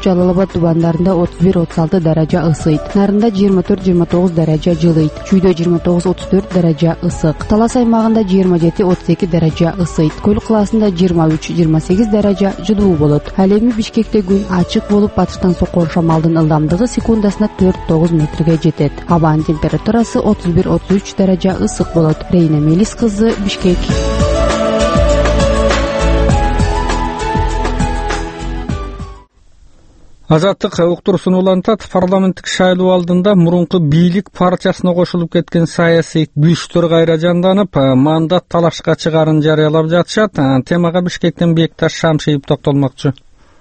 Жалал Абад тубандарында 31-36 даража ысыйт. Нарында 24-29 даража жылыйт. Чүйдө 29-34 даража ысык. Талас аймагында 27-32 даража ысыйт. Көл кылаасында 23-28 даража жылуу болот. Ал эми Бишкекте күн ачык болуп, батыштан соккон шамалдын ылдамдыгы секундасына 4-9 метрге жетет. Абанын температурасы 31-33 даража ысык болот. Рейна Мелис кызы, Бишкек. Азаттык уктурусун улантат. Парламенттик шайлоо алдында мурунку бийлик партиясына кошулуп кеткен саясий күчтөр кайра жанданып, мандат талашка чыгарын жарыялап жатышат. Темага Бишкектен Бекташ Шамшиев токтолмокчу.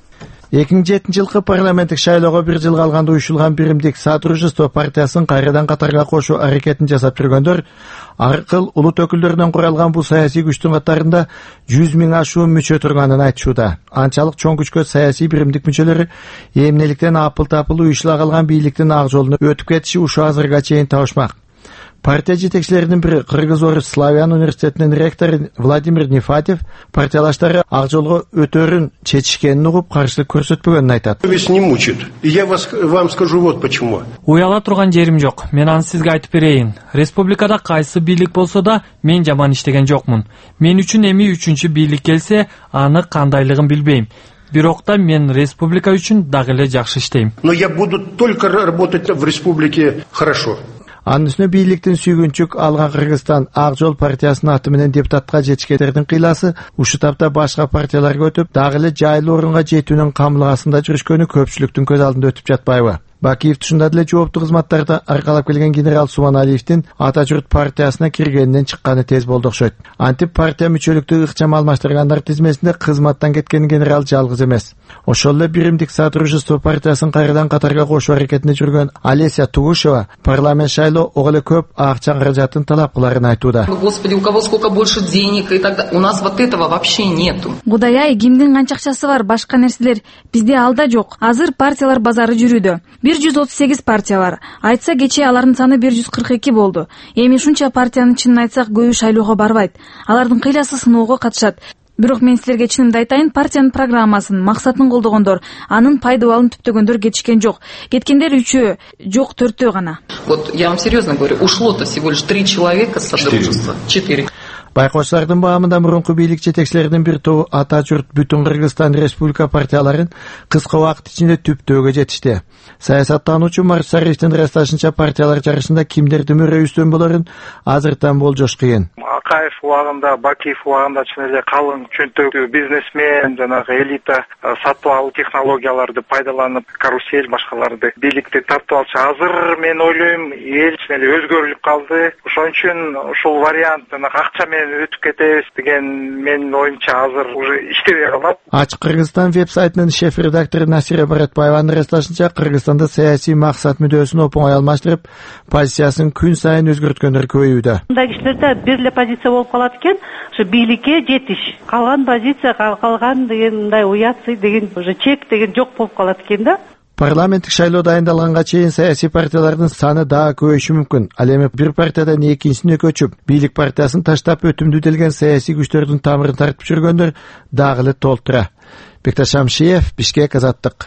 2007 жылкы парламенттик шайлоого 1 жыл калганда уюшулган биримдик Содружество партиясын кайрадан катарга кошуу аракетин жасап жүргөндөр аркыл улут өкүлдөрүнөн куралган бул саясий күчтүн катарында 100 000 ашуун мүчө турганын айтышууда. Анчалык чоң күчкө саясий биримдик мүчөлөрү эмнеликтен апыл-тапыл уюшула калган бийликтин ак жолуна өтүп кетиши ушу азырга чейин табышмак. Партия жетекчилеринин бири Кыргыз-Орус Славян университетинин ректору Владимир Нефатьев партиялаштары ак жолго өтөрүн чечишкенин угуп, каршылык көрсөтпөгөнүн айтат. Совесть не мучит. И я вам скажу вот почему. Уяла турган жерим жок. Мен аны сизге айтып берейин. Республикада кайсы бийлик болсо да мен жаман иштеген жокмун. Мен үчүн эми 3-чү бийлик келсе, аны кандайлыгын билбейм. Бирок да мен республика үчүн дагы эле жакшы иштейм. Но я буду только работать в республике хорошо. Анын үстүнө бийликтин сүйгүнчүк алган Кыргызстан ак жол партиясынын аты менен депутатка жетишкендердин кыйласы ушу тапта башка партияларга өтүп, дагы эле жайлуу орунга жетүүнүн камылгасында жүрүшкөнү көпчүлүктүн көз алдында өтүп жатпайбы? Бакиев тушунда деле жооптуу кызматтарда аркалап келген генерал Субаналиевдин Ата журт партиясына киргенинен чыкканы тез болду окшойт. Антип партия мүчөлүктү ыкчам алмаштыргандар тизмесинде кызматтан кеткен генерал жалгыз эмес. Ошол эле биримдик Содружество партиясын кайрадан катарга кошуу аракетинде жүргөн Олеся Тугушева парламент шайлоо ого эле көп акча каражатын талап кыларын айтууда. Господи, у кого сколько больше денег и так далее. У нас вот этого вообще нету. Кудай-ай, кимдин канча акчасы бар, башка нерселер бизде алда жок. Азыр партиялар базары жүрүүдө. 138 партия бар. Айтса кечээ алардын саны 142 болду. Эми ушунча партиянын чынын айтсак көбү шайлоого барбайт. Алардын кыйласы сыноого катышат. Бирок мен силерге чынымды айтайын, партиянын программасын, максатын колдогондор, анын пайдабалын түптөгөндөр кетишкен жок. Кеткендер 3-өө, жок 4-өө гана. Вот я вам серьезно говорю, ушло-то всего лишь 3 человека с содружества. 4. Байкоочулардын баамында мурунку бийлик жетекчилеринин бир тобу Ата журт Бүтүн Кыргызстан Республика партияларын кыска убакыт ичинде түптөөгө жетишти. Саясаттануучу Марсариевдин ырасташынча партиялар жарышында кимдердин мөрө үстөн болорун азыртан болжош кыйын. Акаев убагында, Бакиев убагында чын эле калың чөнтөктүү бизнесмен, жанагы элита сатып алуу технологияларды пайдаланып, карусель башкаларды бийликти тартып алчу. Азыр мен ойлойм, эл чын эле өзгөрүлүп калды. Ошон үчүн ушул вариант акча өтүп кетебиз деген менин оюмча азыр уже иштебей калат. Ачык Кыргызстан веб-сайтынын шеф-редактору Насира Баратбаеванын ырасташынча Кыргызстанда саясий максат мүдөөсүн оңой алмаштырып, позициясын күн сайын өзгөрткөндөр көбөйүүдө. Мындай кишилерде бир эле позиция болуп калат экен, ошо бийликке жетиш. Калган позиция, калган деген мындай уятсый деген уже чек деген жок болуп калат экен да. Парламенттик шайлоо дайындалганга чейин саясий партиялардын саны дагы көбөйүшү мүмкүн. Ал эми бир партиядан экинчисине көчүп, бийлик партиясын таштап өтүмдүү делген саясий күчтөрдүн тамырын тартып жүргөндөр дагы эле толтура. Бекташ Шамшиев, Бишкек, Азаттык.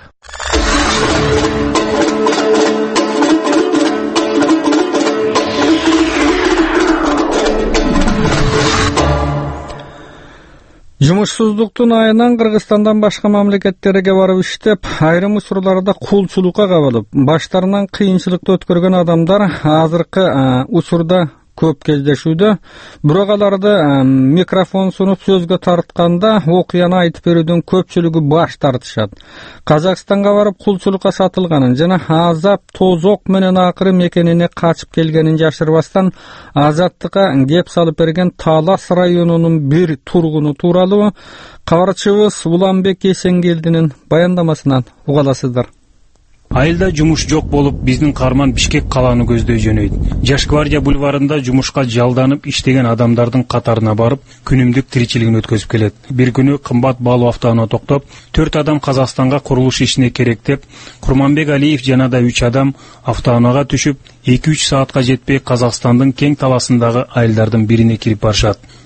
Жумушсуздуктун айынан Кыргызстандан башка мамлекеттерге барып иштеп, айрым учурларда кулчулукка кабылып, баштарынан кыйынчылыкты өткөргөн адамдар азыркы учурда көп кездешүүдө. Бирок аларды микрофон сунуп сөзгө тартканда окуяны айтып берүүдөн көпчүлүгү баш тартышат. Казакстанга барып кулчулукка сатылганын жана азап тозок менен акыры мекенине качып келгенин жашырбастан Азаттыкка кеп салып берген Талас районунун бир тургуну тууралуу кабарчыбыз Уланбек Эсенгелдинин баяндамасынан угаласыздар. Айылда жумуш жок болуп, биздин каарман Бишкек калааны көздөй жөнөйт. Жаш гвардия бульварында жумушка жалданып иштеген адамдардын катарына барып, күнүмдүк тиричилигин өткөзүп келет. Бир күнү кымбат баалуу автоунаа токтоп, 4 адам Казакстанга курулуш ишине керек деп, Курманбек Алиев жана да 3 адам автоунаага түшүп, 2-3 саатка жетпей Казакстандын кең таласындагы айылдардын бирине кирип барышат.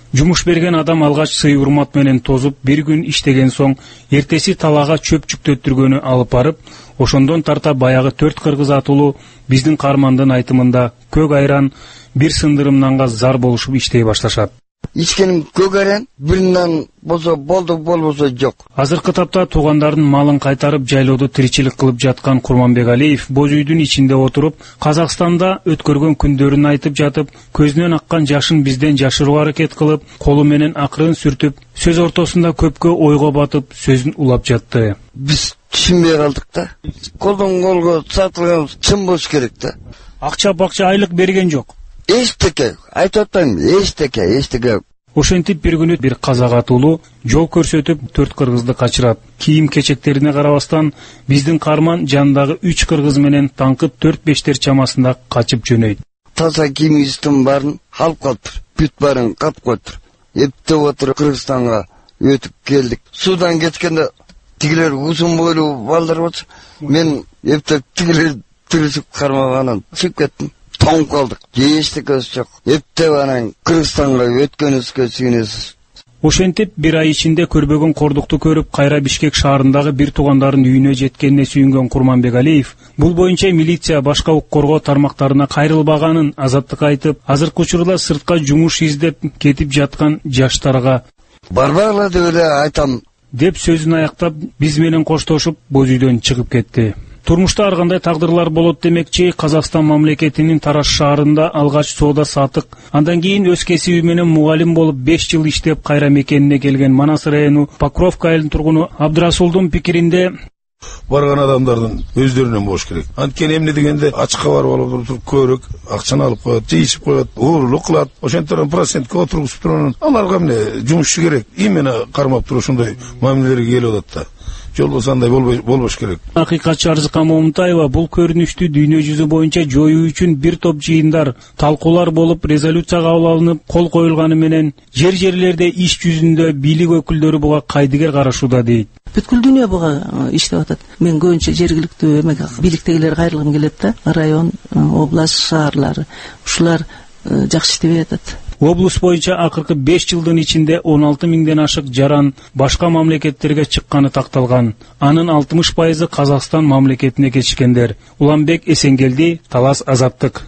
Жумуш берген адам алгач сый урмат менен тозуп, бир күн иштеген соң эртеси талаага чөп жүктөттүргөнү алып барып, ошондон тарта баягы 4 кыргыз атылуу биздин каармандын айтымында көк айран бир сындырым нанга зар болушуп иштей башташат. Ичкеним көк айран, бир нан болсо болду, болбосо жок. Азыркы тапта туугандардын малын кайтарып жайлоодо тиричилик кылып жаткан Курманбек Алиев боз үйдүн ичинде отуруп, Казакстанда өткөргөн күндөрүн айтып жатып, көзүнөн аккан жашын бизден жашырууга аракет кылып, колу менен акырын сүртүп, сөз ортосунда көпкө ойго батып, сөзүн улап жатты. Биз түшүнбөй калдык да. Колдон колго сатылган чын болуш керек да. Акча айлык берген жок. Эчтеке, айтып атпайм, эчтеке. Ошентип бир күнү бир казак атуулуу жол көрсөтүп 4 кыргызды качырат. Кийим кечектерине карабастан биздин каарман жанындагы 3 кыргыз менен таңкы 4-5 чамасында качып жөнөйт. Таза кийимибиздин баарын алып калыптыр. Бүт баарын катып коюптур. Эптеп отуруп Кыргызстанга өтүп келдик. Судан кеткенде тигилер узун бойлуу балдар болчу. Мен эптеп тигилер тиричип кармаганын чыгып кеттим. Тоңуп калдык. Эчтекеси жок. Эптеп анан Кыргызстанга өткөнүбүзгө сүйүнөбүз. Ошентип бир ай ичинде көрбөгөн кордукту көрүп, кайра Бишкек шаарындагы бир туугандарын үйүнө жеткенине сүйүнгөн Курманбек Алиев бул боюнча милиция башка укук коргоо тармактарына кайрылбаганын азаттык айтып, азыркы учурда сыртка жумуш издеп кетип жаткан жаштарга барбагыла деп эле айтам деп сөзүн аяктап, биз менен коштошуп боз үйдөн чыгып кетти. Турмушта ар кандай тагдырлар болот демекчи, Казакстан мамлекетинин Тараш шаарында алгач соода сатык, андан кийин өз кесиби менен мугалим болуп 5 жыл иштеп кайра мекенине келген Манас району Покровка айылынын тургуну Абдрасулдун пикиринде барган адамдардын өздөрүнөн болуш керек. Анткени эмне дегенде ачыкка барып алып туруп көрөк акчаны алып коет, жыйышып коет, уурлук кылат. Ошенттерден процентке отургузуп турган аларга эмне жумушчу керек. Именно кармап туруп ушундай мамилелерге келип атат да. Жол болсо андай болбош керек. Акыйкатчы Арзыка Момунтаева бул көрүнүштү дүйнө жүзү боюнча жоюу үчүн бир топ жыйындар, талкуулар болуп, резолюция кабыл алынып, кол коюлганы менен жерлерде иш жүзүндө бийлик өкүлдөрү буга кайдыгер карашууда дейт. Бүткүл дүйнө буга иштеп атат. Мен көбүнчө жергиликтүү бийликтегилер кайрылгым келет да. Район, область шаарлары. Ушулар жакшы иштебей атат. Облус боюнча акыркы 5 жылдын ичинде 16 миңден ашык жаран башка мамлекеттерге чыкканы такталган. Анын 60% Казакстан мамлекетине кетишкендер. Уланбек Эсенгелди, Талас Азаттык.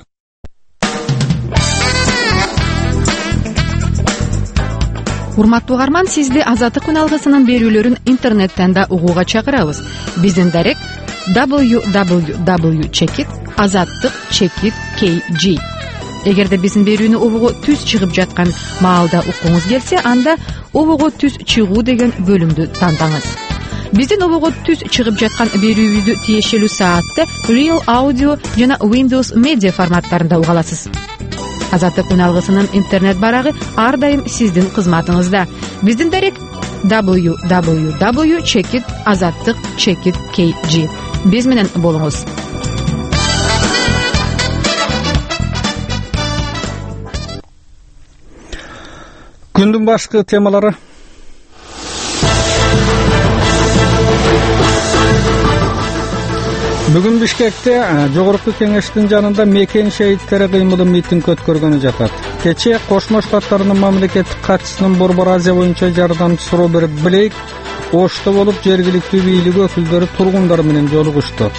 Урматтуу угарман, сизди Азаттык күн алгысынын берүүлөрүн интернеттен да угууга чакырабыз. Биздин дарек www.azattik.kg. Эгерде биздин берүүнү угууга түз чыгып жаткан маалда уккуңуз келсе, анда угууга түз чыгуу деген бөлүмдү тандаңыз. Биздин угууга түз чыгып жаткан берүүбүздү тиешелүү саатта Real Audio жана Windows Media форматтарында уга аласыз. Азаттык күн алгысынын интернет барагы ар дайым сиздин кызматыңызда. Биздин дарек www.azattik.kg. Биз менен болуңуз. Күндүн башкы темалары. Бүгүн Бишкекте Жогорку Кеңештин жанында мекен шейиттери кыймылы митинг өткөргөнү жатат. Кече Кошмо Штаттарынын мамлекеттик катчысынын Борбор Азия боюнча жардамчысы Роберт Блейк Ошто болуп жергиликтүү бийлик өкүлдөрү тургундар менен жолугушту.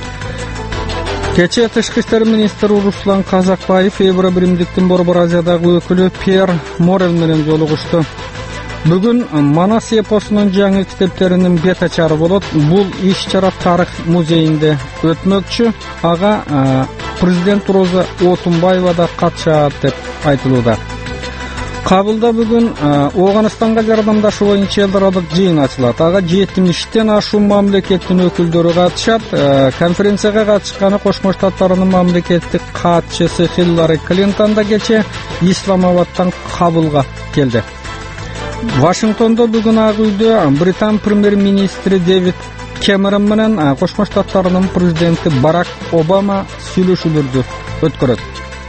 Кече Тышкы иштер министри Руслан Казакбаев Евробиримдиктин Борбор Азиядагы өкүлү Пьер Морел менен жолугушту. Бүгүн Манас эпосунун жаңы китептеринин бет ачары болот. Бул иш-чара тарых музейинде өтмөкчү. Ага президент Роза Отунбаева да катышат деп айтылууда. Кабылда бүгүн Ооганстанга жардамдашуу боюнча эл аралык жыйын ачылат. Ага 70тен ашуун мамлекеттин өкүлдөрү катышат. Конференцияга катышканы Кошмо Штаттарынын мамлекеттик катчысы Хиллари Клинтон да кече Исламабадтан Кабулга келди. Вашингтондо бүгүн Ак үйдө Британ премьер-министри Дэвид Кэмерон менен Кошмо Штаттарынын президенти Барак Обама сүйлөшүүлөрдү өткөрөт.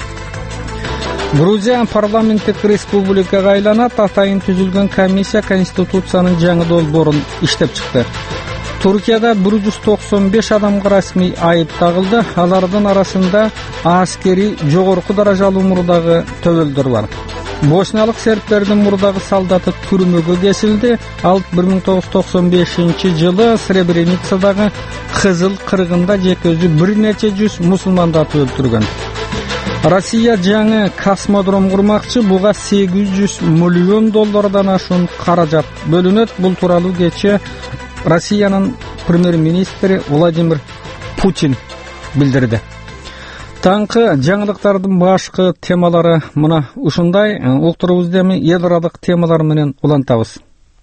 Грузия парламенттик республикага айланат. Атайын түзүлгөн комиссия Конституциянын жаңы долбоорун иштеп чыкты. Turkiyada 195 адамга расмий айып тагылды. Алардын арасында аскери жогорку даражалуу мурдагы төбөлдөр бар. Босниялык сербтердин мурдагы солдаты түрмөгө кесилди. Ал 1995-жылы Сребреницадагы Кызыл кыргында жекөзү бир нече жүз мусулмандарды өлтүргөн. Россия жаңы космодром курмакчы. Буга $800 миллион ашуун каражат бөлүнөт. Бул тууралуу кечээ Россиянын премьер-министри Владимир Путин билдирди. Таңкы жаңылыктардын башкы темалары мына ушундай. Уктурубузда эми эл аралык темалар менен улантабыз.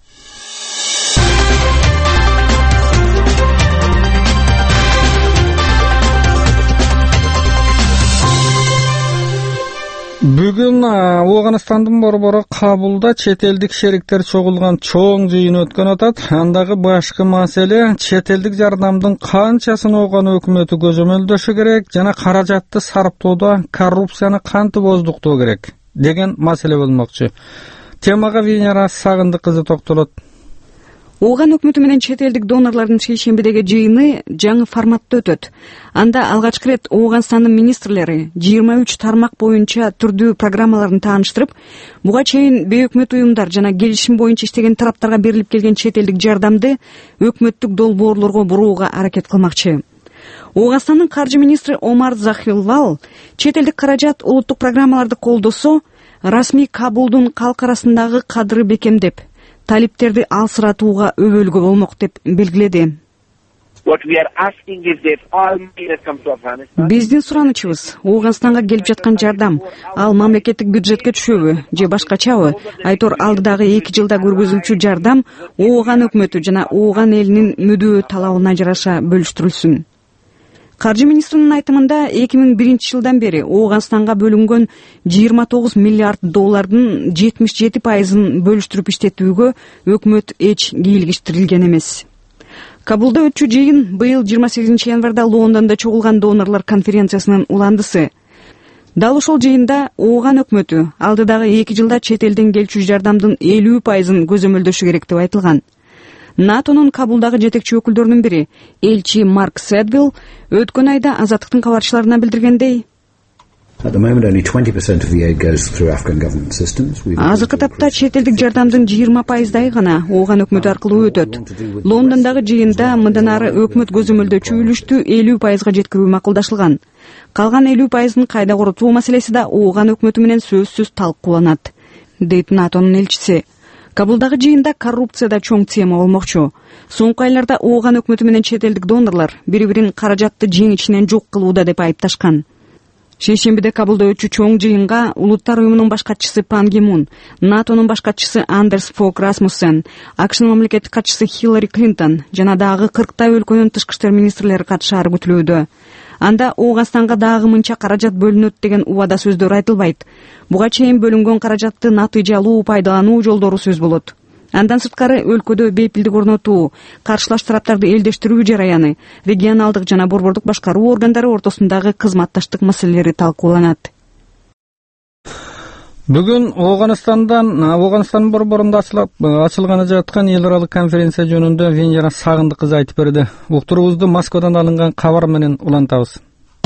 Бүгүн Оганстандын борбору Кабулда чет элдик шериктер чогулган чоң жыйын өткөн атат. Андагы башкы маселе чет элдик жардамдын канчасын Оган өкмөтү көзөмөлдөшү керек жана каражатты сарптоодо коррупцияны кантип боздуктоо керек деген маселе болмокчу. Темага Венера Сагындык кызы токтолот. Оган өкмөтү менен чет элдик донорлордун шейшембидеги жыйыны жаңы форматта өтөт. Анда алгачкы рет Оганстандын министрлери 23 тармак боюнча түрдүү программаларын тааныштырып, буга чейин бейөкмөт уюмдар жана келишим боюнча иштеген тараптарга берилип келген чет элдик жардамды өкмөттүк долбоорлорго бурууга аракет кылмакчы. Оганстандын каржы министри Омар Захилвал чет элдик каражат улуттук программаларды колдосо, расмий Кабулдун калк арасындагы кадыры бекемдеп, талиптерди алсыратууга өбөлгө болмок деп белгиледи. Биздин суранычыбыз Оганстанга келип жаткан жардам ал мамлекеттик бюджетке түшөбү же башкачабы? Айтор алдыдагы 2 жылда көргөзүлчү жардам Оган өкмөтү жана Оган элинин мүдөө талабына жараша бөлүштүрүлсүн. Каржы министринин айтымында 2001-жылдан бери Оганстанга бөлүнгөн $29 миллиард 77%-ын бөлүштүрүп иштетүүгө өкмөт эч кийлигиштирилген эмес. Кабулда өтчү жыйын быйыл 28 январда Лондондо чогулган донорлор конференциясынын уландысы. Дал ошол жыйында Оган өкмөтү алдыдагы 2 жылда чет элден келчү жардамдын 50%-ын көзөмөлдөшү керек деп айтылган. НАТОнун Кабулдагы жетекчи өкүлдөрүнүн бири, элчи Марк Сэдвилл, өткөн айда Азаттыктын кабарчыларына билдиргендей, азыркы тапта чет элдик жардамдын 20%-дай гана Оган өкмөтү аркылуу өтөт. Лондондогу жыйында мындан ары өкмөт көзөмөлдөчү үлүштү 50%-га жеткирүү макулдашылган. Калган 50%-ын кайда коротуу маселеси да Оган өкмөтү менен сөзсүз талкууланат, дейт НАТОнун элчиси. Кабулдагы жыйында коррупция да чоң тема болмокчу. Соңку айларда Оган өкмөтү менен чет элдик донорлор бири-бирин каражатты жең ичинен жок кылууда деп айыпташкан. Шейшембиде Кабулда өтчү чоң жыйынга Улуттар уюмунун баш катчысы Пан Ги Мун, НАТОнун баш катчысы Андерс Фог Расмуссен, АКШнын мамлекеттик катчысы Хиллари Клинтон жана дагы 40 өлкөнүн тышкы иштер министрлери катышаары күтүлүүдө. Анда Оганстанга дагы мынча каражат бөлүнөт деген убада сөздөр айтылбайт. Буга чейин бөлүнгөн каражатты натыйжалуу пайдалануу жолдору сөз болот. Андан сырткары өлкөдө бейпилдик орнотуу, каршылаш тараптарды элдештирүү жараяны, регионалдык жана борбордук башкаруу органдары ортосундагы кызматташтык маселелери талкууланат. Бүгүн Оганстан борборунда ачылганы жаткан эл аралык конференция жөнүндө Венера Сагындык кызы айтып берди. Уктурубузду Москвадан алынган кабар менен улантабыз.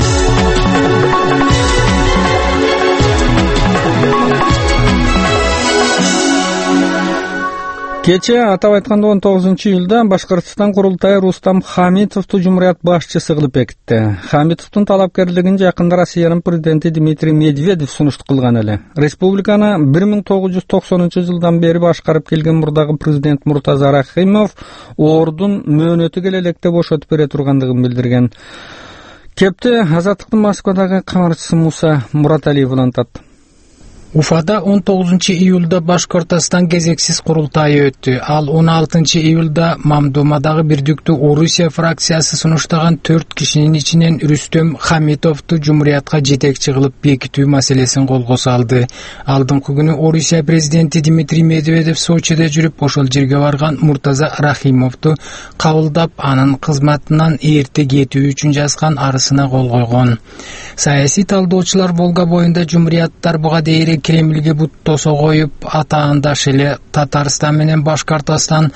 Кече атап айтканда 19-июлда Башкортостан курултайы Рустам Хамитовду Жумурият башчысы кылып бекитти. Хамитовдун талапкерлигин жакында Россиянын президенти Дмитрий Медведев сунушту кылган эле. Республиканы 1990-жылдан бери башкарып келген мурдагы президент Муртаза Рахимов ордун мөөнөтү келе электе бошотуп бере тургандыгын билдирген. Кепти Азаттыктын Москвадагы кабарчысы Муса Мураталиев улантат. Уфада 19-июлда Башкортостан кезексиз курултайы өттү. Ал 16-июлда Мамдумадагы бирдиктүү Орусия фракциясы сунуштаган 4 кишинин ичинен Рүстөм Хамитовду Жумуриятка жетекчи кылып бекитүү маселесин колго салды. Алдыңкы күнү Орусия президенти Дмитрий Медведев Сочиде жүрүп, ошол жерге барган Муртаза Рахимовду кабылдап, анын кызматынан эрте кетүү үчүн жазган арызына кол койгон. Саясий талдоочулар Волга боюнда жумурияттар буга дейре Кремльге бут тосо коюп, атаандаш эле Татарстан менен Башкортостан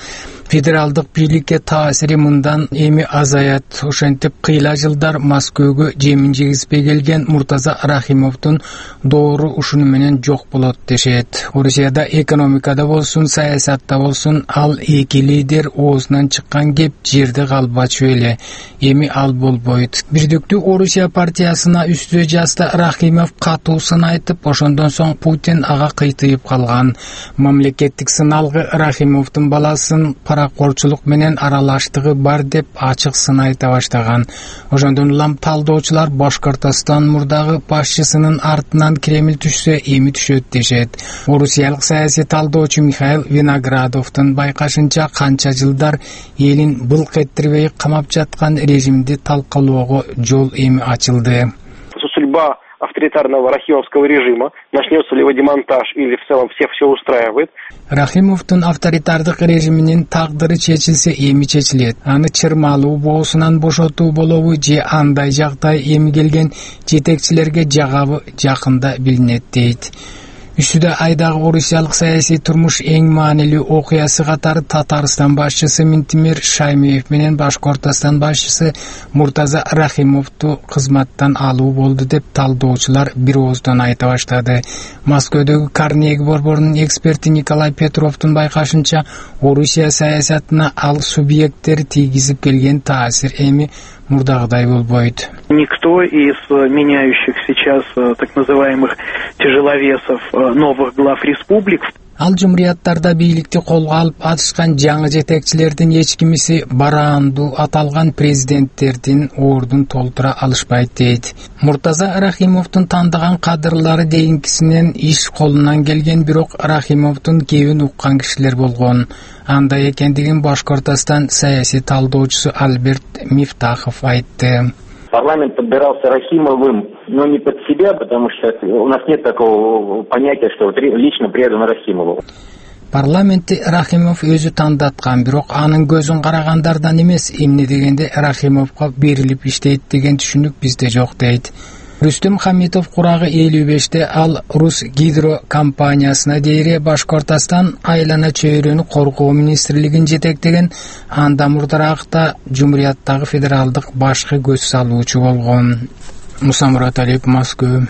Федералдык бийликке таасири мындан эми азаят. Ошентип кыйла жылдар Москвага жемин жегизбей келген Муртаза Рахимовдун доору ушуну менен жок болот дешет. Орусияда экономикада болсун, саясатта болсун, ал эки лидер оозунан чыккан кеп жерде калбачу эле. Эми ал болбойт. Бирдиктүү Орусия партиясына үстү жазда Рахимов катуусын айтып, ошондон соң Путин ага кыйтыйып калган. Мамлекеттик сыналгы Рахимовдун баласын паракорчулук менен аралаштыгы бар деп ачык сын айта баштаган. Ошондон улам талдоочулар Башкортостон мурдагы башчысынын артынан Кремль түшсө эми түшөт дешет. Орусиялык саясий талдоочу Михаил Виноградовдун байкашынча канча жылдар элин былк эттирбей камап жаткан режимди талкалоого жол эми ачылды. Судьба авторитарного рахимовского режима, начнется ли его демонтаж или в целом всех все устраивает. Рахимовдун авторитардык режиминин тагдыры чечилсе эми чечилет. Аны чырмалуу боосунан бошотуу болобу же андай жагдай эми келген жетекчилерге жагабы жакында билинет дейт. Үстүдө айдагы орусиялык саясий турмуш эң маанилүү окуясы катары Татарстан башчысы Минтимир Шаймиев менен Башкортостон башчысы Муртаза Рахимовду кызматтан алуу болду деп талдоочулар бир ооздон айта баштады. Москвадагы Карнеги борборунун эксперти Николай Петровдун байкашынча, Орусия саясатына ал субъекттери тийгизип келген таасир эми мурдагыдай болбойт. Никто из меняющих сейчас так называемых тяжеловесов новых глав республик. Ал жумурияттарда бийликти колго алып атышкан жаңы жетекчилердин эч кимиси бараандуу аталган президенттердин ордун толтура алышпайт дейт. Муртаза Рахимовдун тандаган кадрлары дейинкисинен иш колунан келген, бирок Рахимовдун кебин уккан кишилер болгон. Андай экендигин Башкортостон саясий талдоочусу Альберт Мифтахов айтты. Парламент подбирался Рахимовым, но не под себя, потому что у нас нет такого понятия, что лично предан Рахимову. Парламентти Рахимов өзү тандаткан, бирок анын көзүн карагандардан эмес, эмне дегенде Рахимовго берилип иштейт деген түшүнүк бизде жок дейт. Рүстүм Хамитов курагы 55-те ал Рус гидро компаниясына дейре Башкортостон айлана чөйрөнү коргоо министрлигин жетектеген, анда мурдаракта жумурияттагы федералдык башкы көз салуучу болгон. Муса Мураталиев, Москва.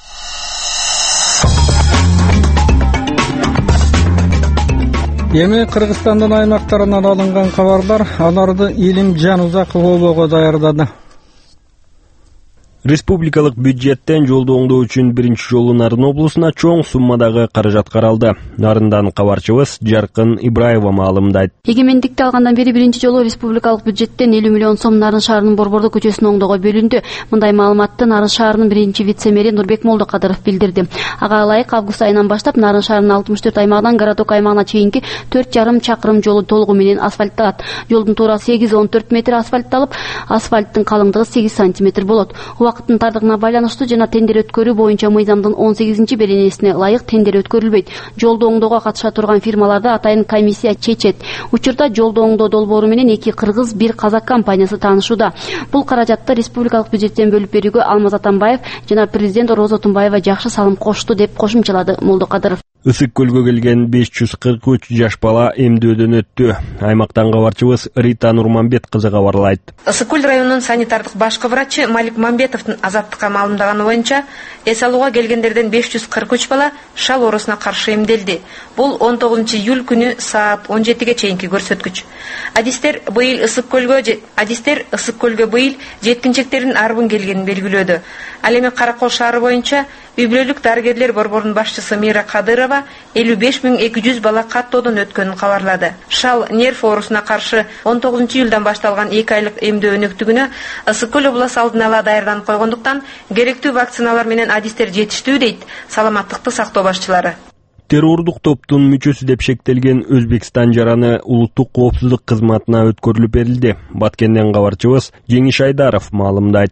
Эми Кыргызстандын аймактарынан алынган кабардар аларды Илим Жанузаков обого даярдады. Республикалык бюджеттен жолду оңдоо үчүн биринчи жолу Нарын облусуна чоң суммадагы каражат каралды. Нарындан кабарчыбыз Жаркын Ибраева маалымдайт. Эгемендикти алгандан бери биринчи жолу республикалык бюджеттен 50 миллион сом Нарын шаарынын Борбордук көчөсүнүн оңдоого бөлүндү. Мындай маалыматты Нарын шаарынын биринчи вице-мэри Нурбек Молдокадыров билдирди. Ага ылайык август айынан баштап Нарын шаарынын 64 аймагынан городок аймагына чейинки 4,5 чакырым жолу толугу менен асфальтталат. Жолдун туурасы 8-14 метр асфальтталып, асфальттын калыңдыгы 8 сантиметр болот. Убакыттын тардыгына байланыштуу жана тендер өткөрүү боюнча мыйзамдын 18-беренесине ылайык тендер өткөрүлбөйт. Жолду оңдоого катыша турган фирмаларды атайын комиссия чечет. Учурда жолду оңдоо долбоору менен 2 кыргыз, 1 казак компаниясы таанышууда. Бул каражатты республикалык бюджеттен бөлүп берүүгө Алмаз Атамбаев жана президент Роза Тумбаева жакшы салым кошту деп кошумчалады Молдокадыров. Ысык көлгө келген 543 жаш бала эмдөөдөн өттү. Аймактан кабарчыбыз Рита Нурманбет кызы кабарлайт. Ысык көл районунун санитардык башкы врачы Малик Мамбетовдун Азаттыкка маалымдаганы боюнча, эс алууга келгендерден 543 бала шал оорусуна каршы эмделди. Бул 19 июль күнү саат 17ге чейинки көрсөткүч. Адистер ысык көлгө быйыл жеткинчектердин арбын келгенин белгилөөдө. Ал эми Каракол шаары боюнча үй бүлөлүк дарыгерлер борборунун башчысы Мира Кадырова 55.200 бала каттоодон өткөнүн кабарлады. Шал нерв оорусуна каршы 19 июлдан башталган 2 айлык эмдөө өнөктүгүнө Ысык көл областы алдын ала даярданып койгондуктан керектүү вакциналар менен адистер жетиштүү дейт саламаттыкты сактоо башчылары. Террордук топтун мүчөсү деп шектелген Өзбекстан жараны улуттук коопсуздук кызматына өткөрүлүп берилди. Баткенден кабарчыбыз Жеңиш Айдаров маалымдайт.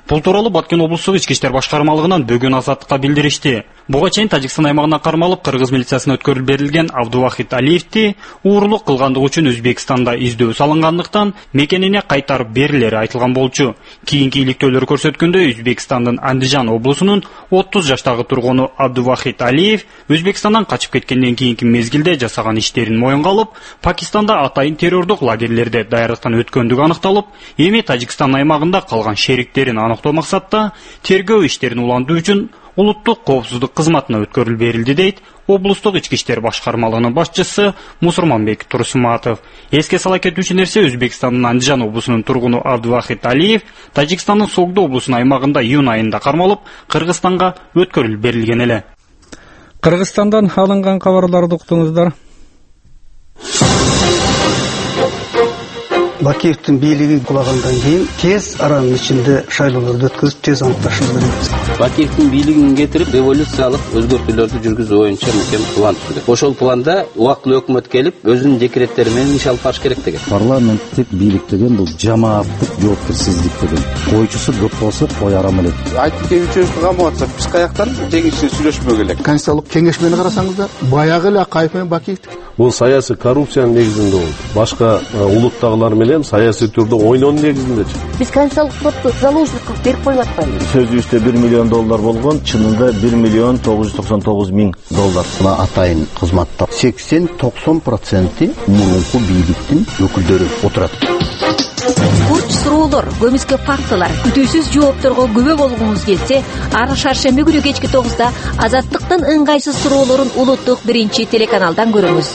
Бул тууралуу Баткен облустук ички иштер башкармалыгынан бүгүн Азаттыкка билдиришти. Буга чейин Тажикстан аймагына кармалып кыргыз милициясына өткөрүлүп берилген Абдувахит Алиевди уурулук кылгандыгы үчүн Өзбекстанда издөө салынгандыктан мекенине кайтарып берилери айтылган болчу. Кийинки иликтөөлөр көрсөткөндө Өзбекстандын Андижан облусунун 30 жаштагы тургуну Абдувахит Алиев Өзбекстандан качып кеткенден кийинки мезгилде жасаган иштерин моюнга алып, Пакистанда атайын террордук лагерлерде даярдыктан өткөндүгү аныкталып, эми Тажикстан аймагында калган шериктерин аныктоо максатта тергөө иштерин улантуу үчүн улуттук коопсуздук кызматына өткөрүлүп берилди дейт облустук ички иштер башкармалыгынын башчысы Мусурманбек Турсуматов. Эске сала кетүүчү нерсе, Өзбекстандын Андижан облусунун тургуну Абдувахит Алиев Тажикстандын Согду облусунун аймагында июнь айында кармалып, Кыргызстанга өткөрүлүп берилген эле. Кыргызстандан алынган кабарларды уктуңуздар. Бакиевдин бийлиги кулагандан кийин тез аранын ичинде шайлоолорду өткөзүп, тез аныкташыбыз керек. Бакиевдин бийлигин кетирип, революциялык өзгөртүүлөрдү жүргүзүү боюнча мөкем план түзүлдү. Ошол планда убактылуу өкмөт келип, өзүнүн декреттери менен иш алып барыш керек деген. Парламенттик бийлик деген бул жамааттык жоопкерсиздик деген. Койчусу көп болсо кой арам элек. Айтып камап атса, биз каяктан жеңишчи сүйлөшмөк элек. Конституциялык кеңешмени карасаңыздар, баягы эле Акаев менен Бакиевдик. Бул саясий коррупциянын негизинде болду. Башка улуттагылар менен саясий түрдө ойноонун негизиндечи. Биз конституциялык сотто заложник кылып берип коюп атпайбыз. Сөзүбүздө $1 миллион болгон, чынында $1,999,000. Мына атайын кызматта 80-90% мурунку бийликтин өкүлдөрү отурат. Бурч суроолор, көмүскө фактылар, күтүүсүз жоопторго күбө болгуңуз келсе, ар шаршемби күнү кечки 9-да Азаттыктын ыңгайсыз суроолорун улуттук 1 телеканалдан көрүңүз.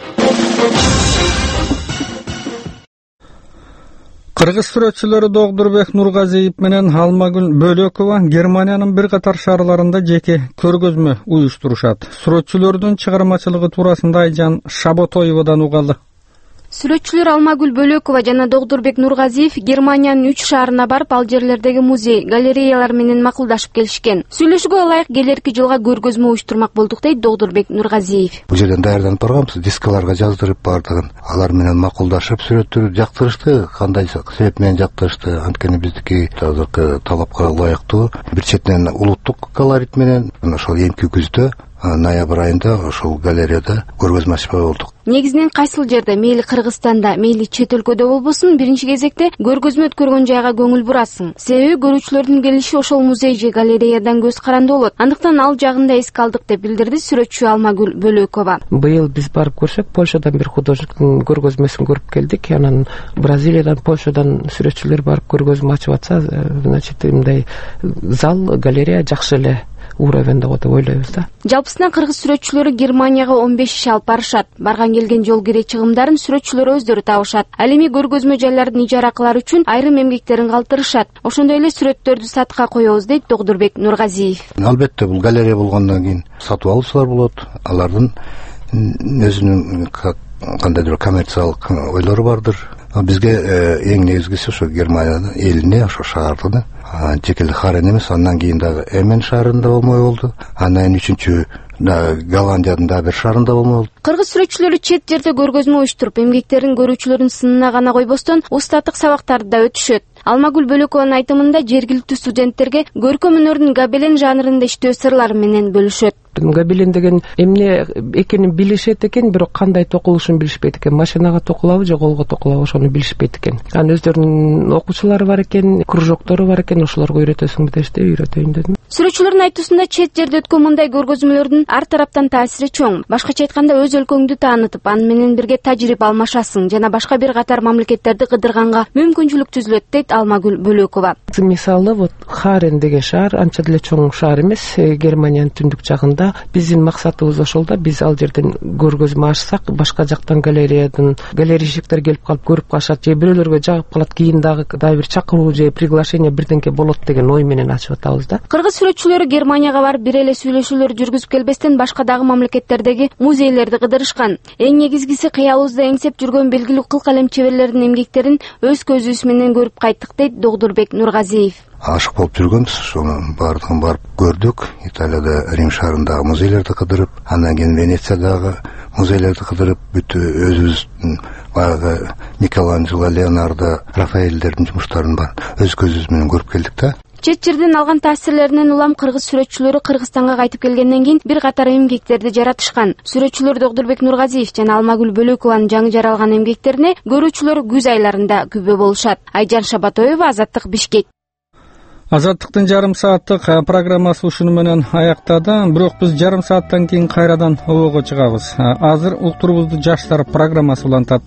Кыргыз сүрөтчүлөрү Догдурбек Нургазиев менен Алмагүл Бөлөкова Германиянын бир катар шаарларында жеке көргөзмө уюштурушат. Сүрөтчүлөрдүн чыгармачылыгы туурасында Айжан Шаботоевадан угалы. Сүрөтчүлөр Алмагүл Бөлөкова жана Догдурбек Нургазиев Германиянын 3 шаарына барып, ал жерлердеги музей, галереялар менен макулдашып келишкен. Сүйлөшүүгө ылайык келерки жылга көргөзмө уюштурмак болдук дейт Догдурбек Нургазиев. Бул жерден даярданып барганбыз, дискаларга жаздырып бардыгын. Алар менен макулдашып, сүрөттөрү жактырышты, кандай себеп менен жактырышты. Анткени биздики азыркы талапка ылайыктуу. Бир четинен улуттук колорит менен ошол эмки күздө ноябрь айында ошол галереяда көргөзмө ачпай болдук. Негизинен кайсыл жерде, мейли Кыргызстанда, мейли чет өлкөдө болбосун, биринчи кезекте көргөзмө өткөргөн жайга көңүл бурасың. Себеби көрүүчүлөрдүн келиши ошол музей же галереядан көз каранды болот. Андыктан ал жагын да эске алдык деп билдирди сүрөтчү Алмагүл Бөлөкова. Быйыл биз барып көрсөк, Польшадан бир художниктин көргөзмөсүн көрүп келдик. Анан Бразилиядан, Польшадан сүрөтчүлөр барып көргөзмө ачып атса, значит, мындай зал, галерея жакшы эле уровенде деп ойлойбуз да. Жалпысынан кыргыз сүрөтчүлөрү Германияга 15 иш алып барышат. Барган келген жол кире чыгымдарын сүрөтчүлөр өздөрү табышат. Ал эми көргөзмө жайлардын ижара кылар үчүн айрым эмгектерин калтырышат. Ошондой эле сүрөттөрдү сатка коебуз дейт Догдурбек Нургазиев. Албетте бул галерея болгондон кийин сатып алуучулар болот. Алардын өзүнүн кандайдыр коммерциялык ойлору бардыр. Бизге эң негизгиси ошо Германияда элине, ошо шаардын жекелик харен эмес, андан кийин дагы Эмен шаарында болмой болду. Андан кийин 3-чү Голландиянын да бир шаарында болмой болду. Кыргыз сүрөтчүлөрү чет жерде көргөзмө уюштуруп, эмгектерин көрүүчүлөрдүн сынына гана койбостон, устаттык сабактарды да өтүшөт. Алмагүл Бөлөкованын айтымында жергиликтүү студенттерге көркөм өнөрдүн гобелен жанрында иштөө сырлары менен бөлүшөт. Гобелен деген эмне экенин билишет экен, бирок кандай токулушун билишпейт экен. Машинага токулабы же колго токулабы, ошону билишпейт экен. Анан өздөрүнүн окуучулары бар экен, кружоктору бар экен, ошолорго үйрөтөсүң дешти, үйрөтөйүн дедим. Сүрөтчүлөрдүн айтуусунда чет жерде өткөн мындай көргөзмөлөрдүн ар тараптан таасири чоң. Башкача айтканда, өз өлкөңдү таанытып, аны менен бирге тажрыйба алмашасың жана башка бир катар мамлекеттерди кыдырганга мүмкүнчүлүк түзүлөт дейт Алмагүл Бөлөкова. Мисалы, вот Харен деген шаар анча деле чоң шаар эмес, Германиянын түндүк жагында. Биздин максатыбыз ошол да, биз ал жерден көргөзмө ачсак, башка жактан галерейщиктер келип калып көрүп калышат, же бирөөлөргө жагып калат, кийин дагы бир чакыруу же приглашение бирденке болот деген ой менен ачып атабыз да. Кыргыз сүрөтчүлөрү Германияга барып бир эле сүйлөшүүлөр жүргүзүп келбестен башка дагы мамлекеттердеги музейлерди кыдырышкан. Эң негизгиси кыялыбызда эңсеп жүргөн белгилүү кыл калем чеберлеринин эмгектерин өз көзүбүз менен көрүп кайттык дейт Догдурбек Нургазиев. Ашык болуп жүргөнбүз, ошону баардыгын барып көрдүк. Италияда Рим шаарындагы музейлерди кыдырып, андан кийин Венециядагы музейлерди кыдырып, бүт өзүбүздүн баягы Микеланджело, Леонардо, Рафаэлдердин жумуштарын бар өз көзүбүз менен көрүп келдик да. Чет жерден алган таасирлеринен улам кыргыз сүрөтчүлөрү Кыргызстанга кайтып келгенден кийин бир катар эмгектерди жаратышкан. Сүрөтчүлөр Догдурбек Нургазиев жана Алмагүл Бөлөкованын жаңы жаралган эмгектерине көрүүчүлөр күз айларында күбө болушат. Айжан Шабатоева, Азаттык, Бишкек. Азаттыктын жарым сааттык программасы ушуну менен аяктады. Бирок биз жарым сааттан кийин кайрадан обого чыгабыз. Азыр уктурубузду жаштар программасы улантат.